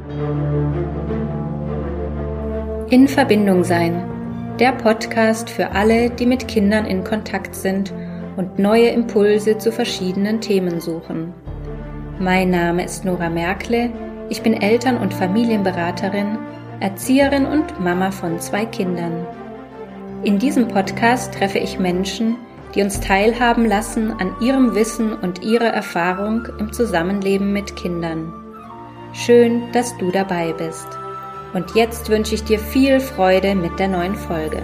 In Verbindung sein. Der Podcast für alle, die mit Kindern in Kontakt sind und neue Impulse zu verschiedenen Themen suchen. Mein Name ist Nora Merkle, ich bin Eltern- und Familienberaterin, Erzieherin und Mama von 2 Kindern. In diesem Podcast treffe ich Menschen, die uns teilhaben lassen an ihrem Wissen und ihrer Erfahrung im Zusammenleben mit Kindern. Schön, dass du dabei bist. Und jetzt wünsche ich dir viel Freude mit der neuen Folge.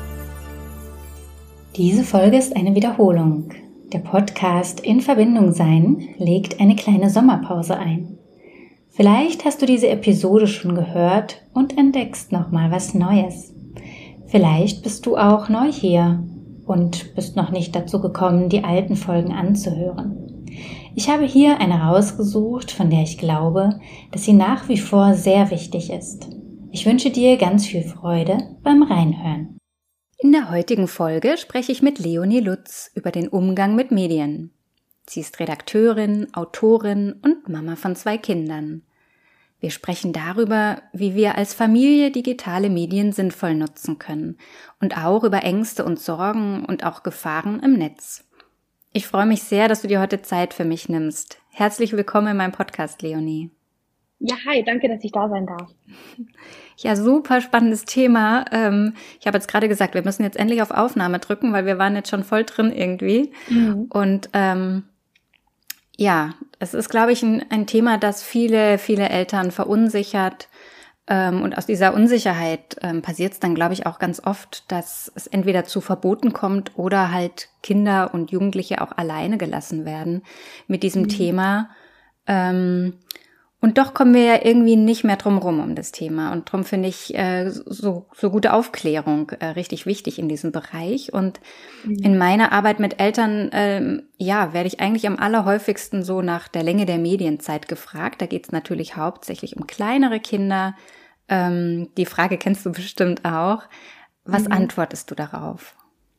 Diese Folge ist eine Wiederholung. Der Podcast In Verbindung sein legt eine kleine Sommerpause ein. Vielleicht hast du diese Episode schon gehört und entdeckst nochmal was Neues. Vielleicht bist du auch neu hier und bist noch nicht dazu gekommen, die alten Folgen anzuhören. Ich habe hier eine rausgesucht, von der ich glaube, dass sie nach wie vor sehr wichtig ist. Ich wünsche dir ganz viel Freude beim Reinhören. In der heutigen Folge spreche ich mit Leonie Lutz über den Umgang mit Medien. Sie ist Redakteurin, Autorin und Mama von 2 Kindern. Wir sprechen darüber, wie wir als Familie digitale Medien sinnvoll nutzen können und auch über Ängste und Sorgen und auch Gefahren im Netz. Ich freue mich sehr, dass du dir heute Zeit für mich nimmst. Herzlich willkommen in meinem Podcast, Leonie. Ja, hi, danke, dass ich da sein darf. Ja, super spannendes Thema. Ich habe jetzt gerade gesagt, wir müssen jetzt endlich auf Aufnahme drücken, weil wir waren jetzt schon voll drin irgendwie. Mhm. Und es ist, glaube ich, ein Thema, das viele Eltern verunsichert. Und aus dieser Unsicherheit passiert es dann, glaube ich, auch ganz oft, dass es entweder zu Verboten kommt oder halt Kinder und Jugendliche auch alleine gelassen werden mit diesem Thema. Und doch kommen wir ja irgendwie nicht mehr drum rum um das Thema. Und darum finde ich so gute Aufklärung richtig wichtig in diesem Bereich. Und in meiner Arbeit mit Eltern, werde ich eigentlich am allerhäufigsten so nach der Länge der Medienzeit gefragt. Da geht es natürlich hauptsächlich um kleinere Kinder. Die Frage kennst du bestimmt auch. Was antwortest du darauf?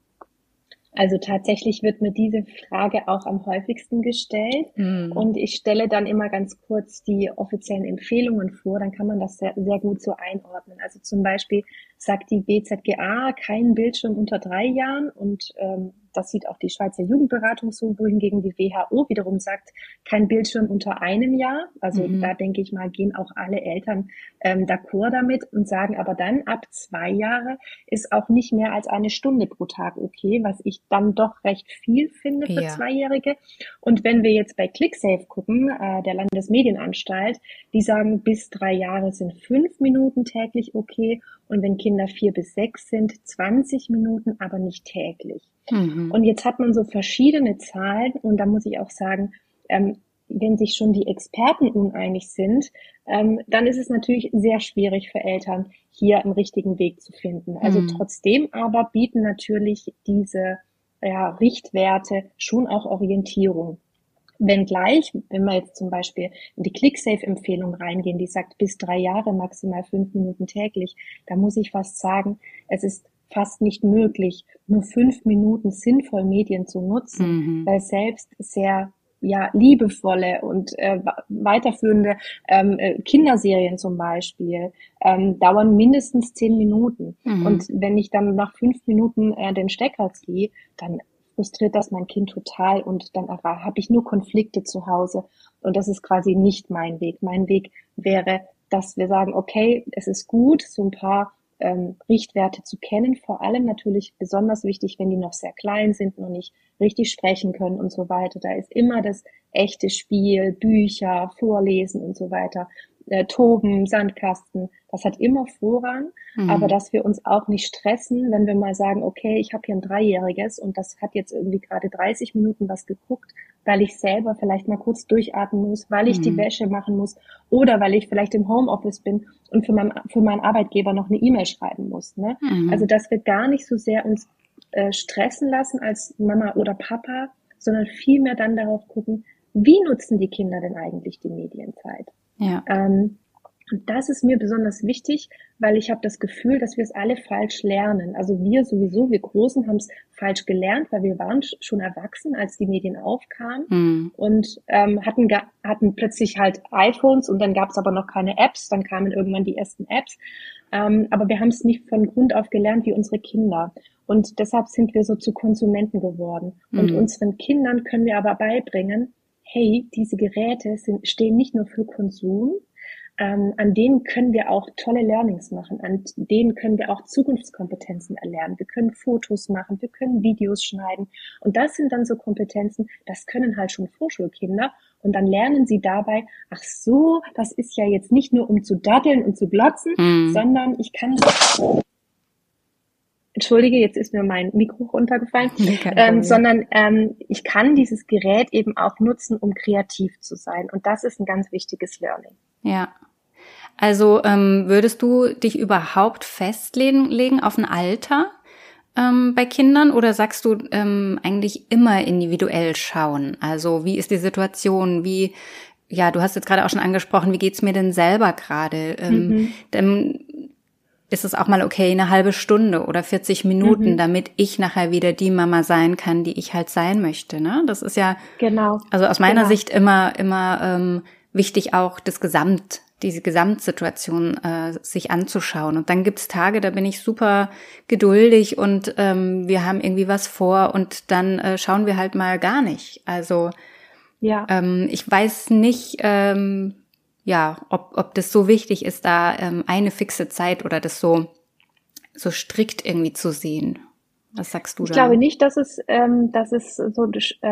Also tatsächlich wird mir diese Frage auch am häufigsten gestellt und ich stelle dann immer ganz kurz die offiziellen Empfehlungen vor, dann kann man das sehr, sehr gut so einordnen. Also zum Beispiel sagt die BZGA, kein Bildschirm unter 3 Jahren und das sieht auch die Schweizer Jugendberatung so, wohingegen die WHO wiederum sagt, kein Bildschirm unter 1 Jahr. Also da denke ich mal, gehen auch alle Eltern d'accord damit und sagen aber dann, ab 2 Jahre ist auch nicht mehr als 1 Stunde pro Tag okay, was ich dann doch recht viel finde für 2-Jährige. Und wenn wir jetzt bei ClickSafe gucken, der Landesmedienanstalt, die sagen, bis 3 Jahre sind 5 Minuten täglich okay und wenn Kinder 4 bis 6 sind, 20 Minuten, aber nicht täglich. Und jetzt hat man so verschiedene Zahlen und da muss ich auch sagen, wenn sich schon die Experten uneinig sind, dann ist es natürlich sehr schwierig für Eltern, hier einen richtigen Weg zu finden. Also trotzdem aber bieten natürlich diese Richtwerte schon auch Orientierung. Wenngleich, wenn wir jetzt zum Beispiel in die ClickSafe-Empfehlung reingehen, die sagt bis 3 Jahre maximal 5 Minuten täglich, da muss ich fast sagen, es ist fast nicht möglich, nur 5 Minuten sinnvoll Medien zu nutzen, weil selbst sehr liebevolle und weiterführende Kinderserien zum Beispiel dauern mindestens 10 Minuten. Und wenn ich dann nach 5 Minuten den Stecker ziehe, dann frustriert das mein Kind total und dann habe ich nur Konflikte zu Hause und das ist quasi nicht mein Weg. Mein Weg wäre, dass wir sagen, okay, es ist gut, so ein paar Richtwerte zu kennen, vor allem natürlich besonders wichtig, wenn die noch sehr klein sind, noch nicht richtig sprechen können und so weiter. Da ist immer das echte Spiel, Bücher, Vorlesen und so weiter, Toben, Sandkasten, das hat immer Vorrang, aber dass wir uns auch nicht stressen, wenn wir mal sagen, okay, ich habe hier ein 3-Jähriges und das hat jetzt irgendwie gerade 30 Minuten was geguckt, weil ich selber vielleicht mal kurz durchatmen muss, weil ich die Wäsche machen muss oder weil ich vielleicht im Homeoffice bin und für meinen Arbeitgeber noch eine E-Mail schreiben muss. Ne? Also dass wir gar nicht so sehr uns stressen lassen als Mama oder Papa, sondern vielmehr dann darauf gucken, wie nutzen die Kinder denn eigentlich die Medienzeit? Ja. Und das ist mir besonders wichtig, weil ich habe das Gefühl, dass wir es alle falsch lernen. Also wir sowieso, wir Großen haben es falsch gelernt, weil wir waren schon erwachsen, als die Medien aufkamen und hatten plötzlich halt iPhones und dann gab es aber noch keine Apps, dann kamen irgendwann die ersten Apps. Aber wir haben es nicht von Grund auf gelernt wie unsere Kinder. Und deshalb sind wir so zu Konsumenten geworden. Und unseren Kindern können wir aber beibringen, hey, diese Geräte stehen nicht nur für Konsum, an denen können wir auch tolle Learnings machen, an denen können wir auch Zukunftskompetenzen erlernen. Wir können Fotos machen, wir können Videos schneiden. Und das sind dann so Kompetenzen, das können halt schon Vorschulkinder. Und dann lernen sie dabei, ach so, das ist ja jetzt nicht nur um zu daddeln und zu glotzen, sondern ich kann... Entschuldige, jetzt ist mir mein Mikro runtergefallen, sondern ich kann dieses Gerät eben auch nutzen, um kreativ zu sein. Und das ist ein ganz wichtiges Learning. Ja. Also würdest du dich überhaupt festlegen auf ein Alter bei Kindern oder sagst du eigentlich immer individuell schauen? Also wie ist die Situation? Du hast jetzt gerade auch schon angesprochen, wie geht's mir denn selber gerade? Dann ist es auch mal okay, eine halbe Stunde oder 40 Minuten, damit ich nachher wieder die Mama sein kann, die ich halt sein möchte, ne? Das ist ja, also aus meiner Sicht immer wichtig auch diese Gesamtsituation sich anzuschauen. Und dann gibt's Tage, da bin ich super geduldig und wir haben irgendwie was vor und dann schauen wir halt mal gar nicht. Also ich weiß nicht, ob das so wichtig ist, da eine fixe Zeit oder das so strikt irgendwie zu sehen. Was sagst du da? Ich glaube nicht, dass es so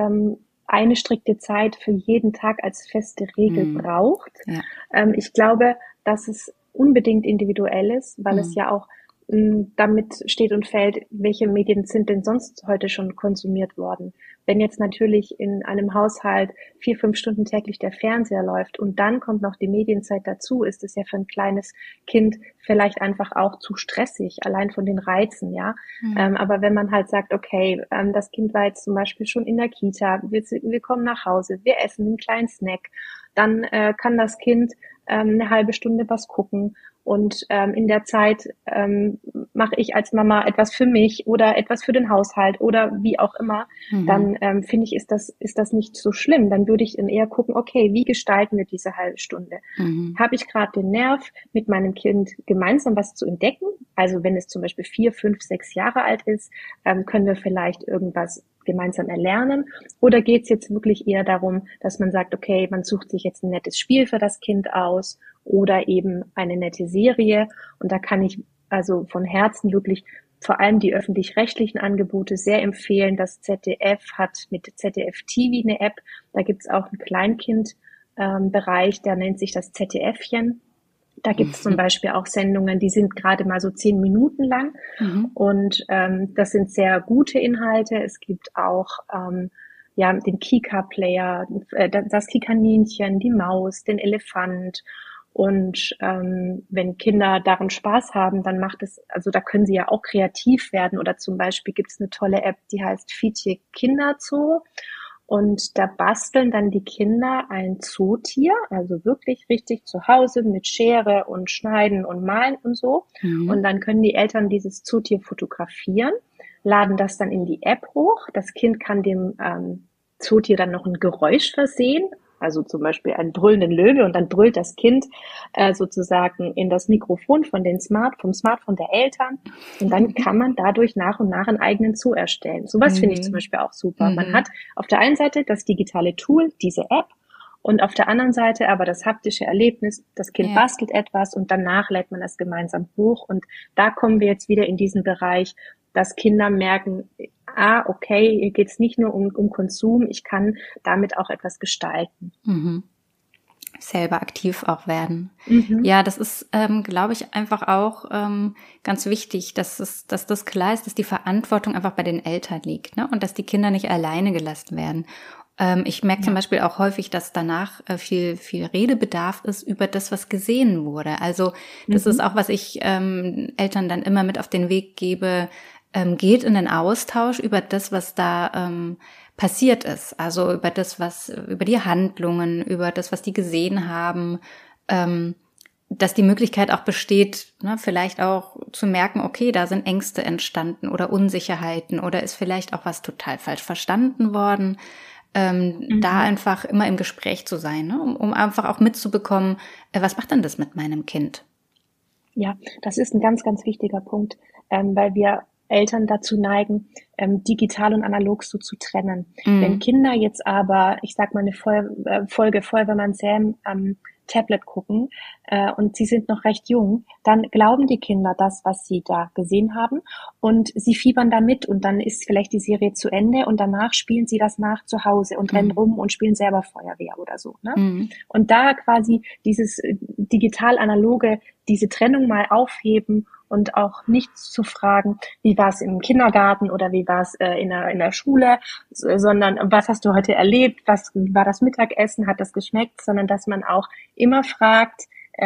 eine strikte Zeit für jeden Tag als feste Regel braucht. Ja. Ich glaube, dass es unbedingt individuell ist, weil es ja auch damit steht und fällt, welche Medien sind denn sonst heute schon konsumiert worden. Wenn jetzt natürlich in einem Haushalt 4-5 Stunden täglich der Fernseher läuft und dann kommt noch die Medienzeit dazu, ist es ja für ein kleines Kind vielleicht einfach auch zu stressig, allein von den Reizen, ja. Aber wenn man halt sagt, okay, das Kind war jetzt zum Beispiel schon in der Kita, wir kommen nach Hause, wir essen einen kleinen Snack, dann kann das Kind eine halbe Stunde was gucken. Und in der Zeit mache ich als Mama etwas für mich oder etwas für den Haushalt oder wie auch immer, dann finde ich, ist das nicht so schlimm. Dann würde ich eher gucken, okay, wie gestalten wir diese halbe Stunde? Habe ich gerade den Nerv, mit meinem Kind gemeinsam was zu entdecken? Also wenn es zum Beispiel 4, 5, 6 Jahre alt ist, können wir vielleicht irgendwas gemeinsam erlernen? Oder geht es jetzt wirklich eher darum, dass man sagt, okay, man sucht sich jetzt ein nettes Spiel für das Kind aus oder eben eine nette Serie? Und da kann ich also von Herzen wirklich vor allem die öffentlich-rechtlichen Angebote sehr empfehlen. Das ZDF hat mit ZDF TV eine App. Da gibt's auch einen Kleinkind-Bereich, der nennt sich das ZDFchen. Da gibt's zum Beispiel auch Sendungen, die sind gerade mal so 10 Minuten lang. Und das sind sehr gute Inhalte. Es gibt auch den Kika-Player, das Kikaninchen, die Maus, den Elefant. Und wenn Kinder daran Spaß haben, dann macht es, also da können sie ja auch kreativ werden. Oder zum Beispiel gibt's eine tolle App, die heißt Fietje Kinderzoo. Und da basteln dann die Kinder ein Zootier, also wirklich richtig zu Hause mit Schere und Schneiden und Malen und so. Und dann können die Eltern dieses Zootier fotografieren, laden das dann in die App hoch. Das Kind kann dem Zootier dann noch ein Geräusch versehen, also zum Beispiel einen brüllenden Löwe, und dann brüllt das Kind sozusagen in das Mikrofon vom Smartphone der Eltern, und dann kann man dadurch nach und nach einen eigenen Zoo erstellen. Sowas finde ich zum Beispiel auch super. Man hat auf der einen Seite das digitale Tool, diese App, und auf der anderen Seite aber das haptische Erlebnis, das Kind bastelt etwas und danach lädt man das gemeinsam hoch, und da kommen wir jetzt wieder in diesen Bereich, dass Kinder merken, okay, hier geht's nicht nur um Konsum, ich kann damit auch etwas gestalten. Selber aktiv auch werden. Ja, das ist, glaube ich, einfach auch ganz wichtig, dass das klar ist, dass die Verantwortung einfach bei den Eltern liegt, ne? Und dass die Kinder nicht alleine gelassen werden. Ich merke zum Beispiel auch häufig, dass danach viel Redebedarf ist über das, was gesehen wurde. Also das ist auch, was ich Eltern dann immer mit auf den Weg gebe, geht in den Austausch über das, was da passiert ist. Also über die Handlungen, über das, was die gesehen haben. dass die Möglichkeit auch besteht, ne, vielleicht auch zu merken, okay, da sind Ängste entstanden oder Unsicherheiten oder ist vielleicht auch was total falsch verstanden worden. Da einfach immer im Gespräch zu sein, ne, um einfach auch mitzubekommen, was macht denn das mit meinem Kind? Ja, das ist ein ganz, ganz wichtiger Punkt, weil wir Eltern dazu neigen, digital und analog so zu trennen. Wenn Kinder jetzt aber, ich sag mal, eine Folge Feuerwehrmann Sam am Tablet gucken und sie sind noch recht jung, dann glauben die Kinder das, was sie da gesehen haben und sie fiebern da mit und dann ist vielleicht die Serie zu Ende und danach spielen sie das nach zu Hause und rennen rum und spielen selber Feuerwehr oder so. Ne? Und da quasi dieses digital-analoge, diese Trennung mal aufheben und auch nicht zu fragen, wie war es im Kindergarten oder wie war es in der Schule, sondern was hast du heute erlebt, was war das Mittagessen, hat das geschmeckt, sondern dass man auch immer fragt,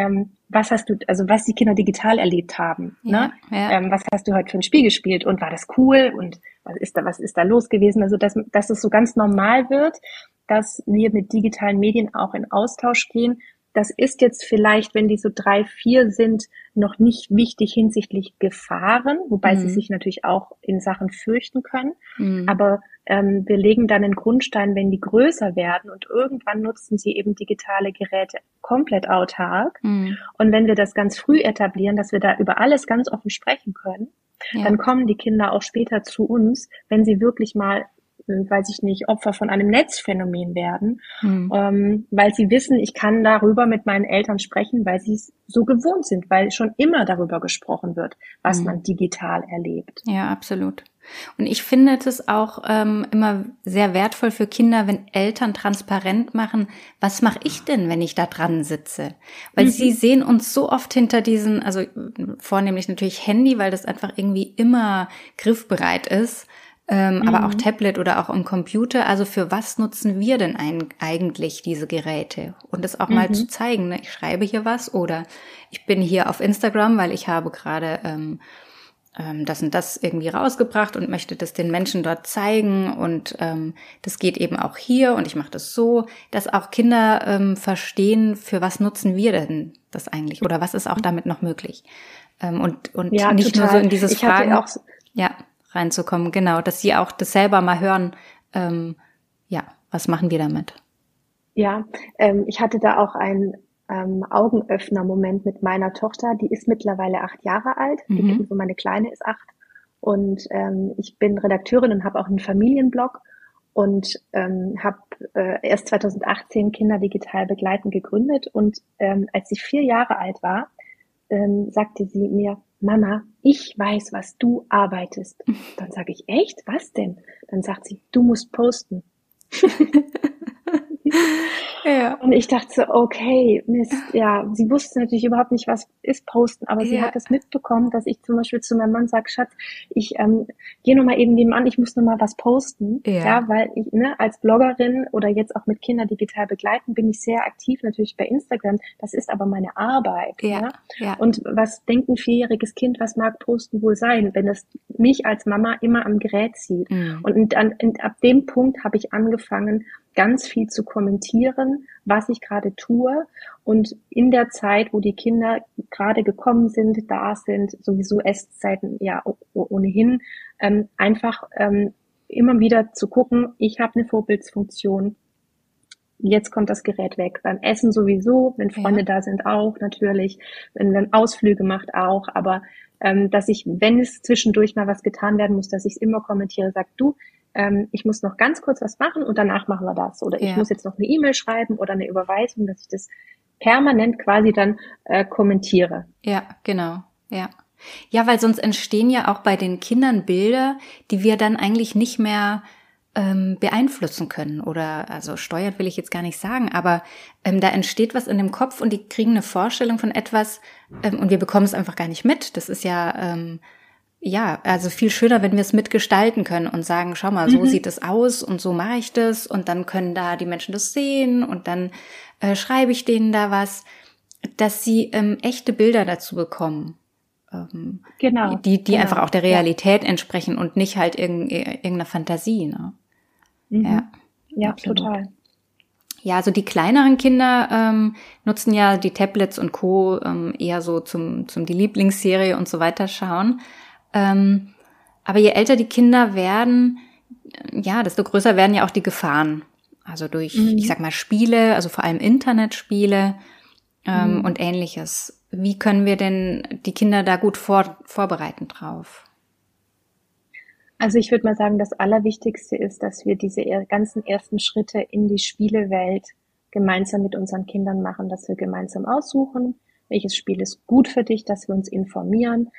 was die Kinder digital erlebt haben, ne? Ja. Was hast du heute für ein Spiel gespielt und war das cool und was ist da los gewesen? Also dass es so ganz normal wird, dass wir mit digitalen Medien auch in Austausch gehen. Das ist jetzt vielleicht, wenn die so 3, 4 sind, noch nicht wichtig hinsichtlich Gefahren, wobei sie sich natürlich auch in Sachen fürchten können. Aber wir legen dann einen Grundstein, wenn die größer werden und irgendwann nutzen sie eben digitale Geräte komplett autark. Und wenn wir das ganz früh etablieren, dass wir da über alles ganz offen sprechen können, dann kommen die Kinder auch später zu uns, wenn sie wirklich mal weiß ich nicht, Opfer von einem Netzphänomen werden, weil sie wissen, ich kann darüber mit meinen Eltern sprechen, weil sie es so gewohnt sind, weil schon immer darüber gesprochen wird, was man digital erlebt. Ja, absolut. Und ich finde das auch immer sehr wertvoll für Kinder, wenn Eltern transparent machen, was mache ich denn, wenn ich da dran sitze? Weil sie sehen uns so oft hinter diesen, also vornehmlich natürlich Handy, weil das einfach irgendwie immer griffbereit ist, aber auch Tablet oder auch im Computer. Also für was nutzen wir denn eigentlich diese Geräte? Und das auch mal zu zeigen, ne? Ich schreibe hier was oder ich bin hier auf Instagram, weil ich habe gerade das und das irgendwie rausgebracht und möchte das den Menschen dort zeigen und das geht eben auch hier und ich mache das so, dass auch Kinder verstehen, für was nutzen wir denn das eigentlich oder was ist auch damit noch möglich und ja, nicht total. Nur so in dieses Fragen reinzukommen, genau, dass sie auch das selber mal hören, was machen wir damit? Ja, ich hatte da auch einen Augenöffner-Moment mit meiner Tochter, die ist mittlerweile 8 Jahre alt, meine Kleine ist 8 und ich bin Redakteurin und habe auch einen Familienblog und habe erst 2018 Kinder digital begleiten gegründet und als sie 4 Jahre alt war, sagte sie mir, Mama, ich weiß, was du arbeitest. Dann sage ich, echt? Was denn? Dann sagt sie, du musst posten. Ja. Und ich dachte so, okay, Mist, ja, sie wusste natürlich überhaupt nicht, was ist Posten, aber sie hat das mitbekommen, dass ich zum Beispiel zu meinem Mann sage, Schatz, ich gehe nochmal eben nebenan, ich muss nochmal was posten, weil ich als Bloggerin oder jetzt auch mit Kindern digital begleiten, bin ich sehr aktiv natürlich bei Instagram, das ist aber meine Arbeit. Ja. Und was denkt ein 4-jähriges Kind, was mag Posten wohl sein, wenn es mich als Mama immer am Gerät sieht? Und ab dem Punkt habe ich angefangen, ganz viel zu kommentieren, was ich gerade tue und in der Zeit, wo die Kinder gerade gekommen sind, da sind, sowieso Esszeiten ja ohnehin, einfach immer wieder zu gucken, ich habe eine Vorbildsfunktion, jetzt kommt das Gerät weg. Beim Essen sowieso, wenn Freunde da sind auch natürlich, wenn man Ausflüge macht auch, aber dass ich, wenn es zwischendurch mal was getan werden muss, dass ich es immer kommentiere, sag du, ich muss noch ganz kurz was machen und danach machen wir das. Oder ich muss jetzt noch eine E-Mail schreiben oder eine Überweisung, dass ich das permanent quasi dann kommentiere. Ja, genau. Ja, weil sonst entstehen ja auch bei den Kindern Bilder, die wir dann eigentlich nicht mehr beeinflussen können oder, also steuern will ich jetzt gar nicht sagen, aber da entsteht was in dem Kopf und die kriegen eine Vorstellung von etwas und wir bekommen es einfach gar nicht mit. Das ist also viel schöner, wenn wir es mitgestalten können und sagen, schau mal, so sieht es aus und so mache ich das und dann können da die Menschen das sehen und dann schreibe ich denen da was, dass sie echte Bilder dazu bekommen. Genau. Die einfach auch der Realität entsprechen und nicht halt irgendeiner Fantasie, ne? Ja, absolut. Total. Ja, also die kleineren Kinder nutzen ja die Tablets und Co. Eher so zum die Lieblingsserie und so weiter schauen. Aber je älter die Kinder werden, ja, desto größer werden ja auch die Gefahren. Also durch, ich sag mal, Spiele, also vor allem Internetspiele und Ähnliches. Wie können wir denn die Kinder da gut vorbereiten drauf? Also ich würde mal sagen, das Allerwichtigste ist, dass wir diese ganzen ersten Schritte in die Spielewelt gemeinsam mit unseren Kindern machen, dass wir gemeinsam aussuchen, welches Spiel ist gut für dich, dass wir uns informieren.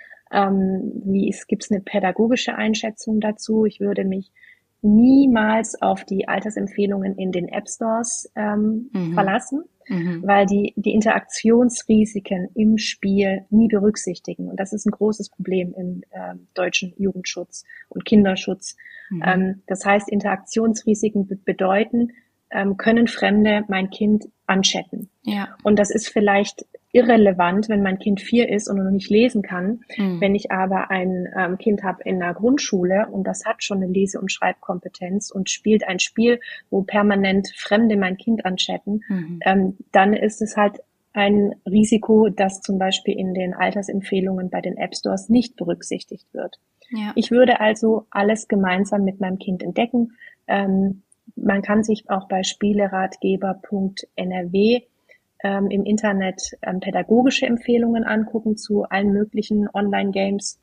Gibt es eine pädagogische Einschätzung dazu? Ich würde mich niemals auf die Altersempfehlungen in den App Stores verlassen, weil die Interaktionsrisiken im Spiel nie berücksichtigen. Und das ist ein großes Problem im deutschen Jugendschutz und Kinderschutz. Das heißt, Interaktionsrisiken bedeuten, können Fremde mein Kind anchatten. Ja. Und das ist vielleicht irrelevant, wenn mein Kind 4 ist und noch nicht lesen kann. Wenn ich aber ein Kind habe in einer Grundschule und das hat schon eine Lese- und Schreibkompetenz und spielt ein Spiel, wo permanent Fremde mein Kind anchatten, dann ist es halt ein Risiko, das zum Beispiel in den Altersempfehlungen bei den App Stores nicht berücksichtigt wird. Ja. Ich würde also alles gemeinsam mit meinem Kind entdecken. Man kann sich auch bei spieleratgeber.nrw im Internet pädagogische Empfehlungen angucken zu allen möglichen Online-Games.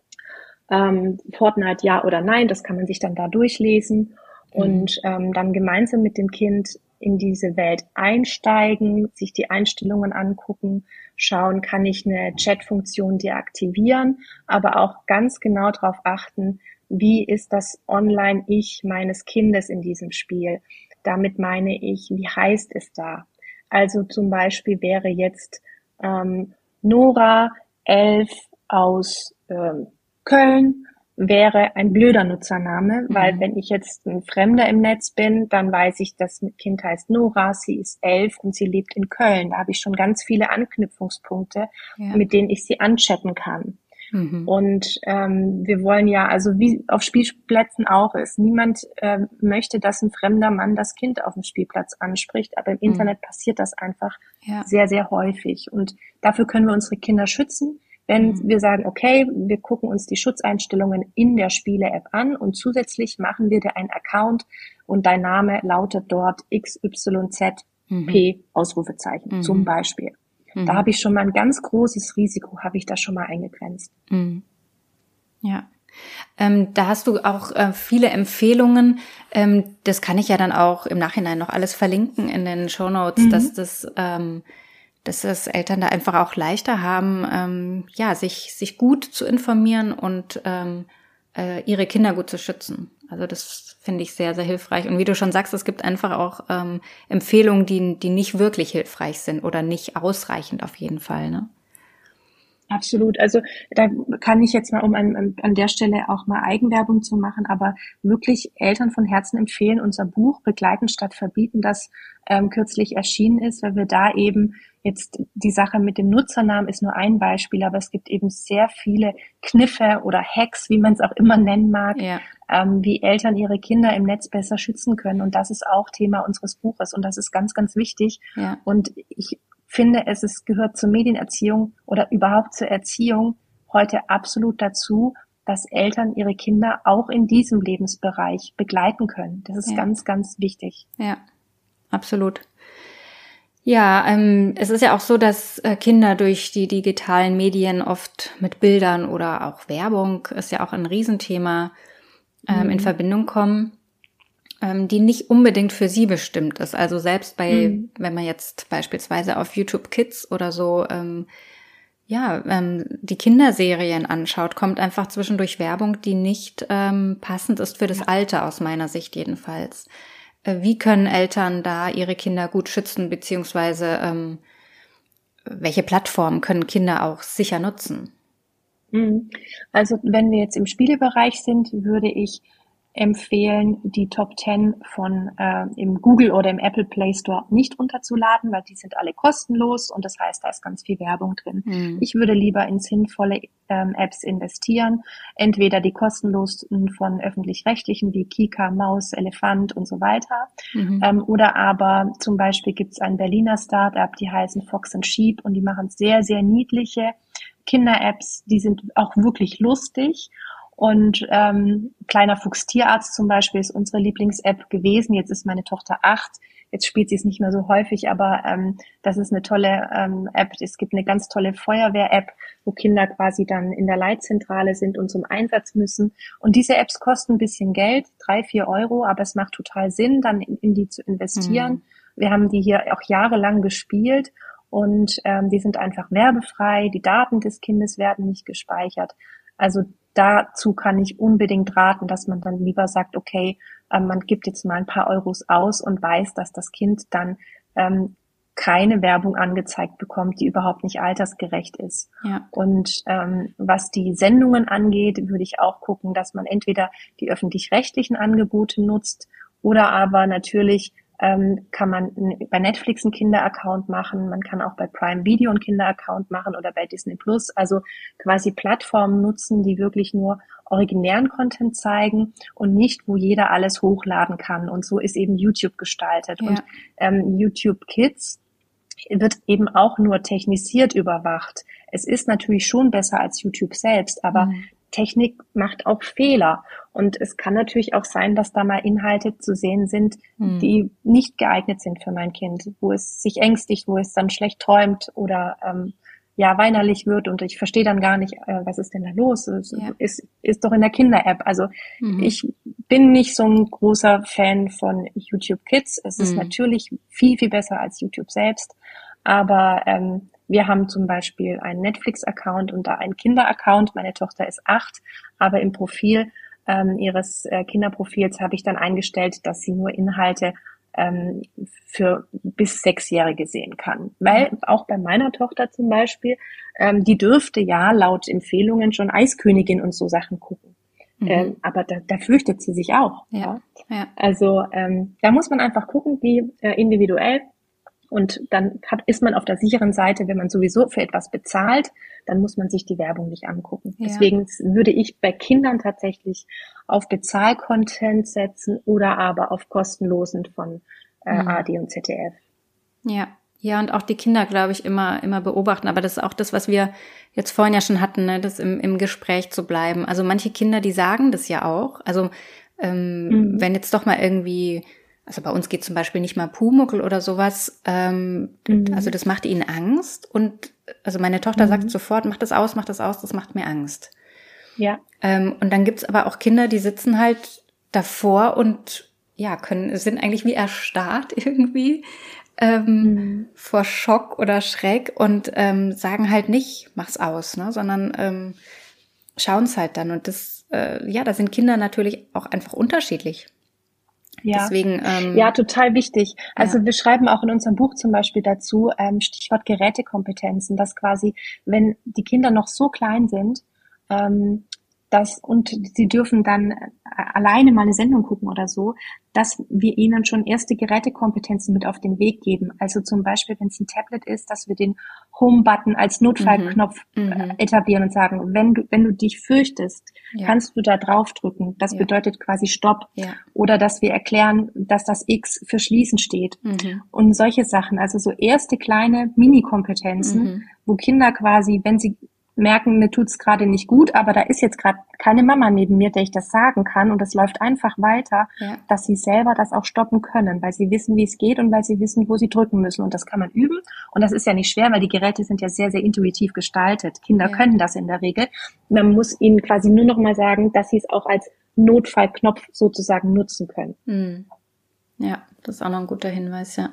Fortnite ja oder nein, das kann man sich dann da durchlesen und dann gemeinsam mit dem Kind in diese Welt einsteigen, sich die Einstellungen angucken, schauen, kann ich eine Chat-Funktion deaktivieren, aber auch ganz genau darauf achten, wie ist das Online-Ich meines Kindes in diesem Spiel. Damit meine ich, wie heißt es da? Also zum Beispiel wäre jetzt Nora 11 aus Köln wäre ein blöder Nutzername, weil wenn ich jetzt ein Fremder im Netz bin, dann weiß ich, das Kind heißt Nora, sie ist 11 und sie lebt in Köln. Da habe ich schon ganz viele Anknüpfungspunkte, mit denen ich sie anchatten kann. Und wir wollen ja, also wie auf Spielplätzen auch ist, niemand möchte, dass ein fremder Mann das Kind auf dem Spielplatz anspricht, aber im Internet passiert das einfach sehr, sehr häufig. Und dafür können wir unsere Kinder schützen, wenn wir sagen, okay, wir gucken uns die Schutzeinstellungen in der Spiele-App an und zusätzlich machen wir dir einen Account und dein Name lautet dort XYZP Ausrufezeichen zum Beispiel. Da habe ich schon mal ein ganz großes Risiko, habe ich da schon mal eingegrenzt. Ja. Da hast du auch viele Empfehlungen. Das kann ich ja dann auch im Nachhinein noch alles verlinken in den Shownotes, dass das Eltern da einfach auch leichter haben, sich gut zu informieren und ihre Kinder gut zu schützen. Also das finde ich sehr, sehr hilfreich. Und wie du schon sagst, es gibt einfach auch Empfehlungen, die nicht wirklich hilfreich sind oder nicht ausreichend auf jeden Fall, ne? Absolut. Also da kann ich jetzt mal, um an der Stelle auch mal Eigenwerbung zu machen, aber wirklich Eltern von Herzen empfehlen unser Buch Begleiten statt Verbieten, das kürzlich erschienen ist, weil wir da eben jetzt die Sache mit dem Nutzernamen ist nur ein Beispiel, aber es gibt eben sehr viele Kniffe oder Hacks, wie man es auch immer nennen mag, wie Eltern ihre Kinder im Netz besser schützen können. Und das ist auch Thema unseres Buches und das ist ganz, ganz wichtig. Ja. Und ich finde, gehört zur Medienerziehung oder überhaupt zur Erziehung heute absolut dazu, dass Eltern ihre Kinder auch in diesem Lebensbereich begleiten können. Das ist ganz, ganz wichtig. Ja, absolut. Ja, es ist ja auch so, dass Kinder durch die digitalen Medien oft mit Bildern oder auch Werbung, ist ja auch ein Riesenthema, in Verbindung kommen, die nicht unbedingt für sie bestimmt ist. Also selbst wenn man jetzt beispielsweise auf YouTube Kids oder so, die Kinderserien anschaut, kommt einfach zwischendurch Werbung, die nicht passend ist für das Alter, aus meiner Sicht jedenfalls. Wie können Eltern da ihre Kinder gut schützen, beziehungsweise welche Plattformen können Kinder auch sicher nutzen? Also wenn wir jetzt im Spielebereich sind, würde ich empfehlen, die Top 10 von im Google oder im Apple Play Store nicht runterzuladen, weil die sind alle kostenlos und das heißt, da ist ganz viel Werbung drin. Ich würde lieber in sinnvolle Apps investieren, entweder die kostenlosen von öffentlich-rechtlichen wie Kika, Maus, Elefant und so weiter, oder aber zum Beispiel gibt es ein Berliner Startup, die heißen Fox and Sheep und die machen sehr, sehr niedliche Kinder-Apps, die sind auch wirklich lustig. Und Kleiner Fuchs Tierarzt zum Beispiel ist unsere Lieblings-App gewesen. Jetzt ist meine Tochter 8. Jetzt spielt sie es nicht mehr so häufig, aber das ist eine tolle App. Es gibt eine ganz tolle Feuerwehr-App, wo Kinder quasi dann in der Leitzentrale sind und zum Einsatz müssen. Und diese Apps kosten ein bisschen Geld, 3-4 Euro, aber es macht total Sinn, dann in die zu investieren. Wir haben die hier auch jahrelang gespielt und die sind einfach werbefrei. Die Daten des Kindes werden nicht gespeichert. Also dazu kann ich unbedingt raten, dass man dann lieber sagt, okay, man gibt jetzt mal ein paar Euros aus und weiß, dass das Kind dann keine Werbung angezeigt bekommt, die überhaupt nicht altersgerecht ist. Ja. Und was die Sendungen angeht, würde ich auch gucken, dass man entweder die öffentlich-rechtlichen Angebote nutzt oder aber natürlich kann man bei Netflix einen Kinderaccount machen, man kann auch bei Prime Video einen Kinderaccount machen oder bei Disney Plus, also quasi Plattformen nutzen, die wirklich nur originären Content zeigen und nicht, wo jeder alles hochladen kann. Und so ist eben YouTube gestaltet. Ja. Und YouTube Kids wird eben auch nur technisiert überwacht. Es ist natürlich schon besser als YouTube selbst, aber Technik macht auch Fehler. Und es kann natürlich auch sein, dass da mal Inhalte zu sehen sind, die nicht geeignet sind für mein Kind, wo es sich ängstigt, wo es dann schlecht träumt oder weinerlich wird und ich verstehe dann gar nicht, was ist denn da los? Ist doch in der Kinder-App. Also ich bin nicht so ein großer Fan von YouTube Kids. Es ist natürlich viel, viel besser als YouTube selbst, aber wir haben zum Beispiel einen Netflix-Account und da einen Kinder-Account. Meine Tochter ist 8, aber im Profil ihres Kinderprofils habe ich dann eingestellt, dass sie nur Inhalte für bis 6-Jährige sehen kann. Weil auch bei meiner Tochter zum Beispiel, die dürfte ja laut Empfehlungen schon Eiskönigin und so Sachen gucken. Aber da fürchtet sie sich auch. Ja. Also da muss man einfach gucken, wie individuell. Und dann ist man auf der sicheren Seite, wenn man sowieso für etwas bezahlt, dann muss man sich die Werbung nicht angucken. Ja. Deswegen würde ich bei Kindern tatsächlich auf Bezahl-Content setzen oder aber auf kostenlosen von ARD und ZDF. Ja, und auch die Kinder, glaube ich, immer beobachten. Aber das ist auch das, was wir jetzt vorhin ja schon hatten, ne, das im Gespräch zu bleiben. Also manche Kinder, die sagen das ja auch. Also wenn jetzt doch mal irgendwie... Also bei uns geht zum Beispiel nicht mal Pumuckl oder sowas. Also das macht ihnen Angst. Und also meine Tochter sagt sofort, mach das aus, das macht mir Angst. Ja. Und dann gibt's aber auch Kinder, die sitzen halt davor und sind eigentlich wie erstarrt irgendwie vor Schock oder Schreck und sagen halt nicht, mach's aus, ne, sondern schauen's halt dann. Und das, da sind Kinder natürlich auch einfach unterschiedlich. Ja. Deswegen, total wichtig. Also wir schreiben auch in unserem Buch zum Beispiel dazu, Stichwort Gerätekompetenzen, dass quasi, wenn die Kinder noch so klein sind, und sie dürfen dann alleine mal eine Sendung gucken oder so, dass wir ihnen schon erste Gerätekompetenzen mit auf den Weg geben. Also zum Beispiel, wenn es ein Tablet ist, dass wir den Home-Button als Notfallknopf etablieren und sagen, wenn du dich fürchtest, kannst du da draufdrücken. Das bedeutet quasi Stopp. Ja. Oder dass wir erklären, dass das X für Schließen steht. Und solche Sachen. Also so erste kleine Mini-Kompetenzen, wo Kinder quasi, wenn sie merken, mir tut's gerade nicht gut, aber da ist jetzt gerade keine Mama neben mir, der ich das sagen kann und es läuft einfach weiter, dass sie selber das auch stoppen können, weil sie wissen, wie es geht und weil sie wissen, wo sie drücken müssen und das kann man üben und das ist ja nicht schwer, weil die Geräte sind ja sehr, sehr intuitiv gestaltet. Kinder können das in der Regel. Man muss ihnen quasi nur noch mal sagen, dass sie es auch als Notfallknopf sozusagen nutzen können. Ja, das ist auch noch ein guter Hinweis, ja.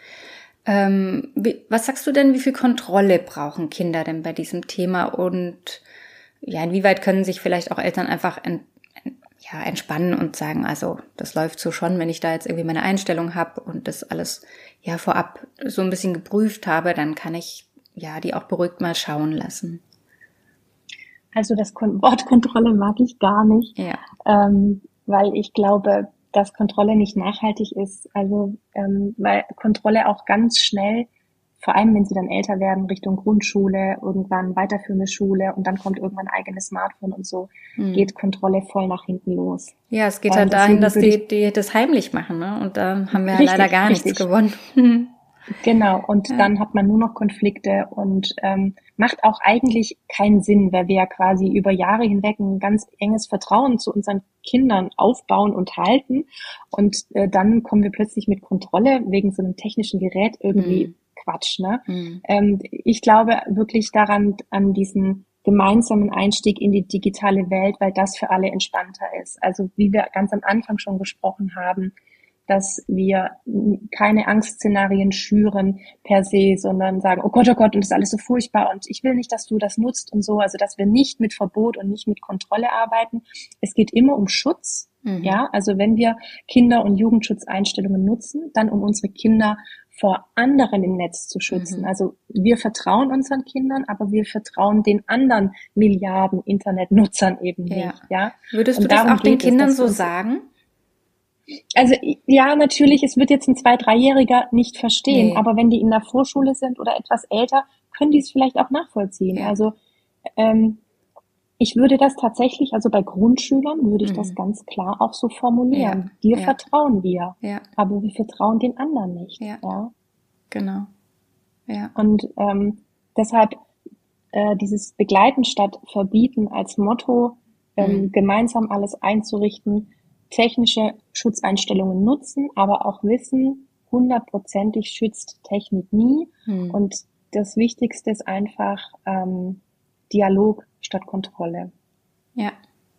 Was sagst du denn, wie viel Kontrolle brauchen Kinder denn bei diesem Thema und inwieweit können sich vielleicht auch Eltern einfach entspannen und sagen, also das läuft so schon, wenn ich da jetzt irgendwie meine Einstellung habe und das alles vorab so ein bisschen geprüft habe, dann kann ich die auch beruhigt mal schauen lassen. Also das Wort Kontrolle mag ich gar nicht. Ja. weil ich glaube, dass Kontrolle nicht nachhaltig ist. Also weil Kontrolle auch ganz schnell, vor allem wenn sie dann älter werden, Richtung Grundschule, irgendwann weiterführende Schule und dann kommt irgendwann ein eigenes Smartphone und so, geht Kontrolle voll nach hinten los. Ja, es geht halt dahin, dass die das heimlich machen, ne? Und da haben wir ja leider gar nichts gewonnen. Genau, und dann hat man nur noch Konflikte und macht auch eigentlich keinen Sinn, weil wir ja quasi über Jahre hinweg ein ganz enges Vertrauen zu unseren Kindern aufbauen und halten. Und dann kommen wir plötzlich mit Kontrolle wegen so einem technischen Gerät irgendwie Quatsch, ne? Ich glaube wirklich daran, an diesen gemeinsamen Einstieg in die digitale Welt, weil das für alle entspannter ist. Also wie wir ganz am Anfang schon gesprochen haben, dass wir keine Angstszenarien schüren per se, sondern sagen, oh Gott, und das ist alles so furchtbar und ich will nicht, dass du das nutzt und so. Also dass wir nicht mit Verbot und nicht mit Kontrolle arbeiten. Es geht immer um Schutz. Ja, also wenn wir Kinder- und Jugendschutzeinstellungen nutzen, dann um unsere Kinder vor anderen im Netz zu schützen. Also wir vertrauen unseren Kindern, aber wir vertrauen den anderen Milliarden Internetnutzern eben nicht. Ja. Würdest du das auch den Kindern so sagen? Also ja, natürlich, es wird jetzt ein 2-3-Jähriger nicht verstehen, aber wenn die in der Vorschule sind oder etwas älter, können die es vielleicht auch nachvollziehen. Ja. Also ich würde das tatsächlich, also bei Grundschülern würde ich das ganz klar auch so formulieren. Dir vertrauen wir, aber wir vertrauen den anderen nicht. Ja. Genau. Ja. Und deshalb dieses Begleiten statt Verbieten als Motto, gemeinsam alles einzurichten, technische Schutzeinstellungen nutzen, aber auch wissen, 100%ig schützt Technik nie. Und das Wichtigste ist einfach Dialog statt Kontrolle. Ja.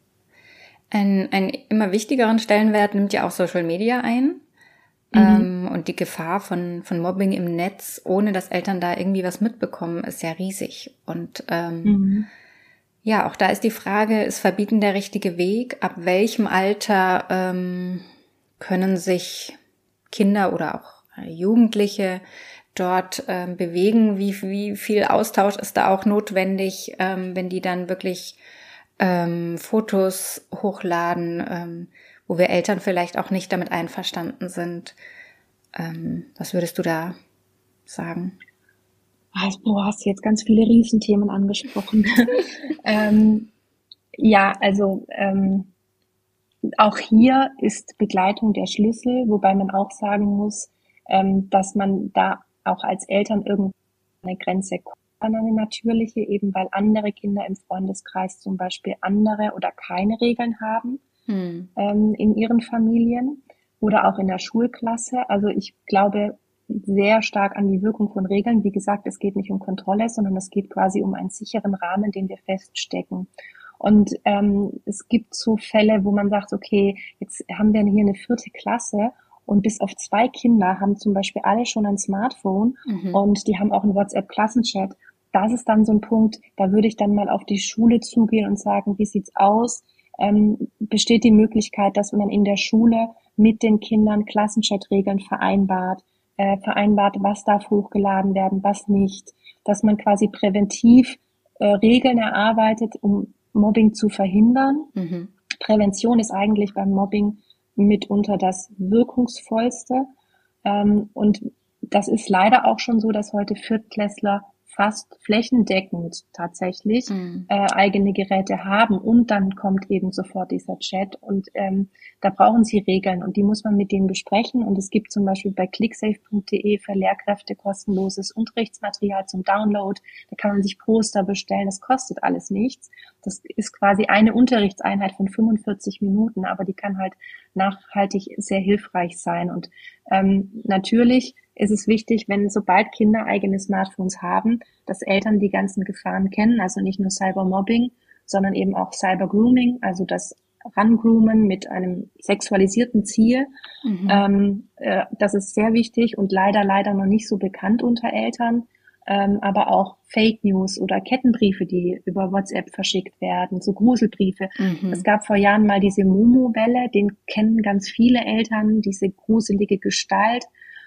Einen immer wichtigeren Stellenwert nimmt ja auch Social Media ein. Und die Gefahr von Mobbing im Netz, ohne dass Eltern da irgendwie was mitbekommen, ist ja riesig. Und ja, auch da ist die Frage, ist Verbieten der richtige Weg? Ab welchem Alter können sich Kinder oder auch Jugendliche dort bewegen? Wie viel Austausch ist da auch notwendig, wenn die dann wirklich Fotos hochladen, wo wir Eltern vielleicht auch nicht damit einverstanden sind? Was würdest du da sagen? Du hast jetzt ganz viele Riesenthemen angesprochen. Ja, also auch hier ist Begleitung der Schlüssel, wobei man auch sagen muss, dass man da auch als Eltern irgendeine Grenze kommt, eine natürliche, eben weil andere Kinder im Freundeskreis zum Beispiel andere oder keine Regeln haben in ihren Familien oder auch in der Schulklasse. Also ich glaube sehr stark an die Wirkung von Regeln. Wie gesagt, es geht nicht um Kontrolle, sondern es geht quasi um einen sicheren Rahmen, den wir feststecken. Und es gibt so Fälle, wo man sagt, okay, jetzt haben wir hier eine 4. Klasse und bis auf 2 Kinder haben zum Beispiel alle schon ein Smartphone und die haben auch einen WhatsApp-Klassenchat. Das ist dann so ein Punkt, da würde ich dann mal auf die Schule zugehen und sagen, wie sieht's aus? Besteht die Möglichkeit, dass man in der Schule mit den Kindern Klassenchat-Regeln vereinbart, was darf hochgeladen werden, was nicht, dass man quasi präventiv Regeln erarbeitet, um Mobbing zu verhindern. Prävention ist eigentlich beim Mobbing mitunter das Wirkungsvollste. Und das ist leider auch schon so, dass heute Viertklässler fast flächendeckend tatsächlich eigene Geräte haben und dann kommt eben sofort dieser Chat und da brauchen sie Regeln und die muss man mit denen besprechen und es gibt zum Beispiel bei clicksafe.de für Lehrkräfte kostenloses Unterrichtsmaterial zum Download, da kann man sich Poster bestellen, das kostet alles nichts, das ist quasi eine Unterrichtseinheit von 45 Minuten, aber die kann halt nachhaltig sehr hilfreich sein und natürlich ist es wichtig, wenn sobald Kinder eigene Smartphones haben, dass Eltern die ganzen Gefahren kennen, also nicht nur Cybermobbing, sondern eben auch Cybergrooming, also das Rangroomen mit einem sexualisierten Ziel. Das ist sehr wichtig und leider noch nicht so bekannt unter Eltern, aber auch Fake News oder Kettenbriefe, die über WhatsApp verschickt werden, so Gruselbriefe. Es gab vor Jahren mal diese Momo-Welle, den kennen ganz viele Eltern, diese gruselige Gestalt.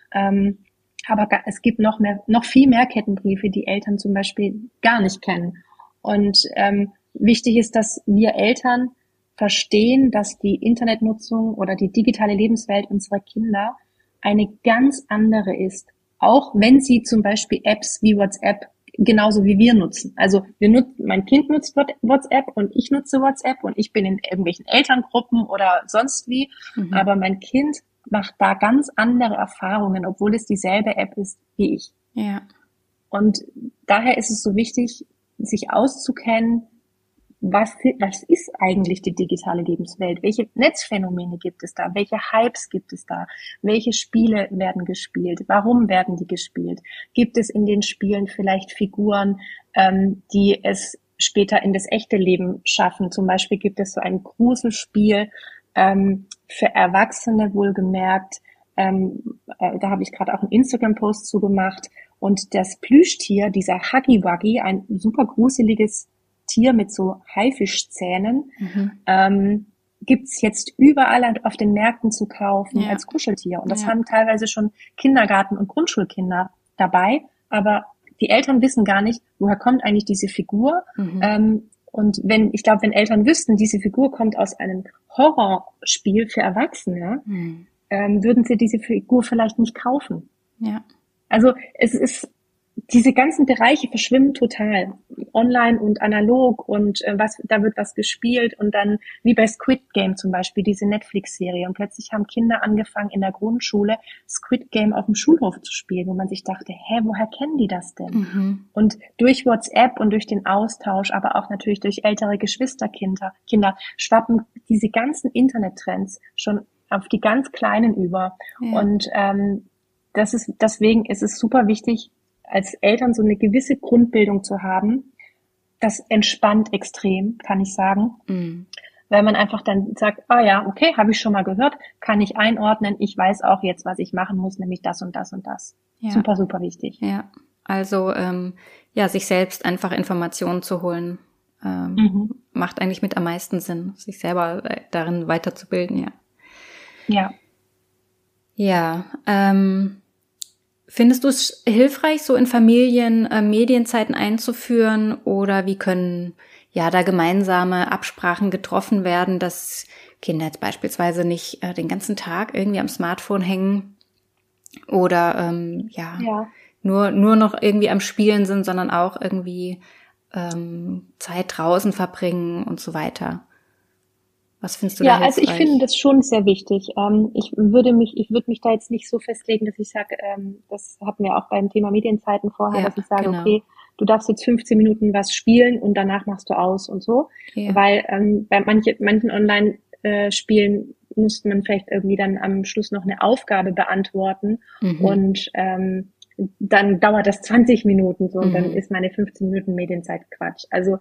Aber es gibt noch viel mehr Kettenbriefe, die Eltern zum Beispiel gar nicht kennen. Und wichtig ist, dass wir Eltern verstehen, dass die Internetnutzung oder die digitale Lebenswelt unserer Kinder eine ganz andere ist. Auch wenn sie zum Beispiel Apps wie WhatsApp genauso wie wir nutzen. Also mein Kind nutzt WhatsApp und ich nutze WhatsApp und ich bin in irgendwelchen Elterngruppen oder sonst wie. Aber mein Kind macht da ganz andere Erfahrungen, obwohl es dieselbe App ist wie ich. Ja. Und daher ist es so wichtig, sich auszukennen, was ist eigentlich die digitale Lebenswelt? Welche Netzphänomene gibt es da? Welche Hypes gibt es da? Welche Spiele werden gespielt? Warum werden die gespielt? Gibt es in den Spielen vielleicht Figuren, die es später in das echte Leben schaffen? Zum Beispiel gibt es so ein Gruselspiel für Erwachsene, wohlgemerkt. Da habe ich gerade auch einen Instagram-Post zugemacht. Und das Plüschtier, dieser Huggy Wuggy, ein super gruseliges Tier mit so Haifischzähnen, gibt's jetzt überall auf den Märkten zu kaufen als Kuscheltier. Und das haben teilweise schon Kindergarten- und Grundschulkinder dabei. Aber die Eltern wissen gar nicht, woher kommt eigentlich diese Figur. Und wenn Eltern wüssten, diese Figur kommt aus einem Horrorspiel für Erwachsene, würden sie diese Figur vielleicht nicht kaufen. Ja. Also diese ganzen Bereiche verschwimmen total. Online und analog und da wird was gespielt und dann, wie bei Squid Game zum Beispiel, diese Netflix-Serie. Und plötzlich haben Kinder angefangen in der Grundschule Squid Game auf dem Schulhof zu spielen, wo man sich dachte, woher kennen die das denn? Und durch WhatsApp und durch den Austausch, aber auch natürlich durch ältere Geschwisterkinder, schwappen diese ganzen Internettrends schon auf die ganz Kleinen über. Ja. Und deswegen ist es super wichtig, als Eltern so eine gewisse Grundbildung zu haben. Das entspannt extrem, kann ich sagen. Weil man einfach dann sagt, okay, habe ich schon mal gehört, kann ich einordnen, ich weiß auch jetzt, was ich machen muss, nämlich das und das und das. Ja. Super, super wichtig. Ja, also sich selbst einfach Informationen zu holen, macht eigentlich mit am meisten Sinn, sich selber darin weiterzubilden, ja. Ja. Ja, findest du es hilfreich, so in Familien Medienzeiten einzuführen oder wie können da gemeinsame Absprachen getroffen werden, dass Kinder jetzt beispielsweise nicht den ganzen Tag irgendwie am Smartphone hängen oder nur noch irgendwie am Spielen sind, sondern auch irgendwie Zeit draußen verbringen und so weiter? Was findest du da hilfreich? Also ich finde das schon sehr wichtig. Ich würde mich da jetzt nicht so festlegen, dass ich sage, das hatten wir auch beim Thema Medienzeiten vorher, dass ich sage, okay, du darfst jetzt 15 Minuten was spielen und danach machst du aus und so. Ja. Weil bei manchen Online-Spielen musste man vielleicht irgendwie dann am Schluss noch eine Aufgabe beantworten und dann dauert das 20 Minuten so und dann ist meine 15 Minuten Medienzeit Quatsch. Also